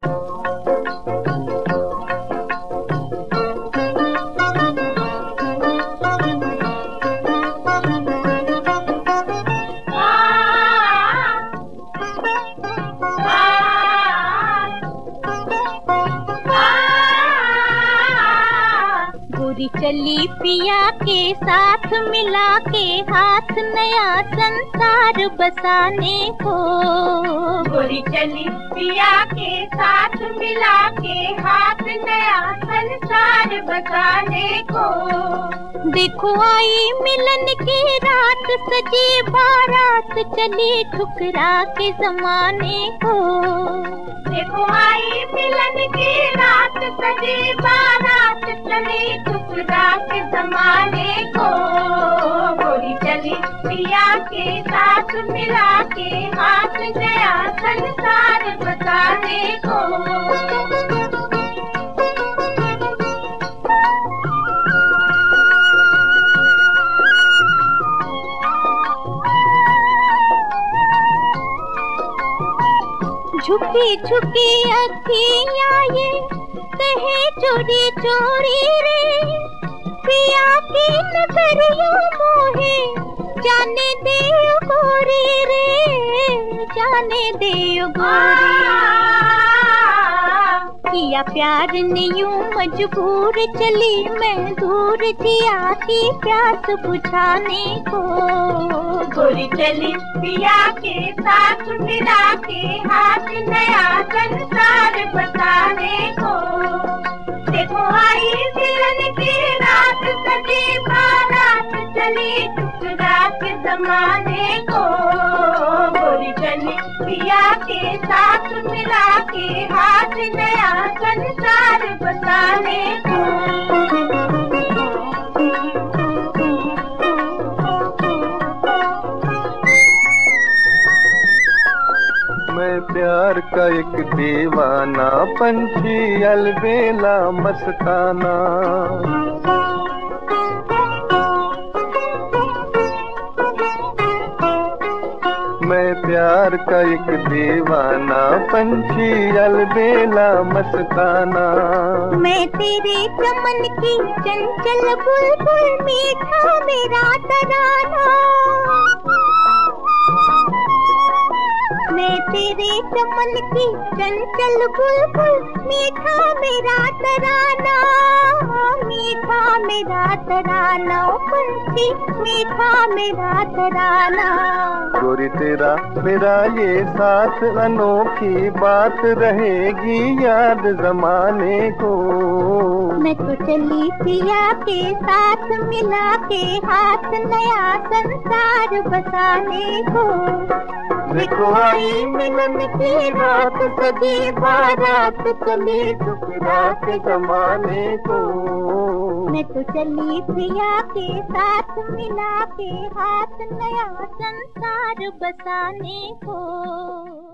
गोरी चली पिया के साथ मिला के हाथ नया संसार बसाने को। गोरी चली पिया के साथ मिला के हाथ नया संसार बसाने को। देखो आई मिलन की रात सजी बारात चली ठुकरा के जमाने को। देखो आई मिलन की रात सजी बारात चली ठुकरा के जमाने को। गोरी चली पिया के साथ मिला के हाथ नया संसार बसाने को। झुकी झुकी अखियाँ ये कहे चोरी चोरी रे। पिया की नजरियों मोहे जाने दे गोरी रे, जाने दे गोरी। किया प्यार ने यूं मजबूर चली मैं दूर जिया की प्यास बुझाने को। गोरी चली पिया के साथ मिला के हाथ नया संसार बसाने को। देखो आई मिलन की रात सजी बारात चली ठुकरा के जमाने को। गोरी चली पिया के साथ मिला के हाथ नया संसार बसाने को। मैं प्यार का एक दीवाना पंछी अलबेला मस्ताना। मैं प्यार का एक दीवाना पंछी अलबेला मस्ताना। मैं तेरे चमन की चंचल बुलबुल मीठा मेरा तराना। मैं तेरे चमन की चंचल बुलबुल मीठा मेरा तराना। मीठा मेरा तराना पंछी मीठा मेरा तराना। गोरी तेरा मेरा ये साथ अनोखी बात रहेगी याद जमाने को। मैं तो चली पिया के साथ मिला के हाथ नया संसार बसाने को। देखो आई मिलन की रात सजी बारात चली ठुकरा के जमाने को। मैं तो चली पिया के साथ मिला के हाथ नया संसार बसाने को।